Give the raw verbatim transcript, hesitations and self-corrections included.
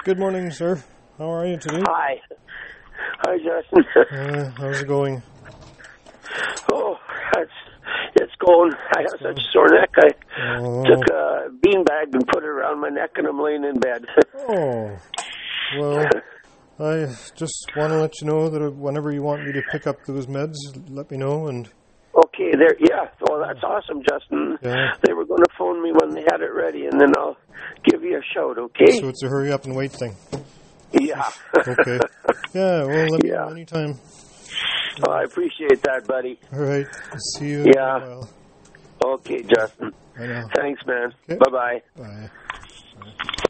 Good morning, sir. How are you today? Hi. Hi, Justin. Uh, how's it going? Oh, it's, it's going. I have such a sore neck. I Oh. took a beanbag and put it around my neck, and I'm laying in bed. Oh, well, I just want to let you know that whenever you want me to pick up those meds, let me know. And Okay, there. Yeah. Oh, that's awesome, Justin. Yeah. They were going to phone me when they had it ready, and then I'll give you a shout. Okay? So it's a hurry up and wait thing. Yeah. Okay. Yeah. Well, let me Yeah. know anytime. Oh, I appreciate that, buddy. All right. See you Yeah. in a while. Okay, Justin. I know. Thanks, man. Okay. Bye-bye. Bye.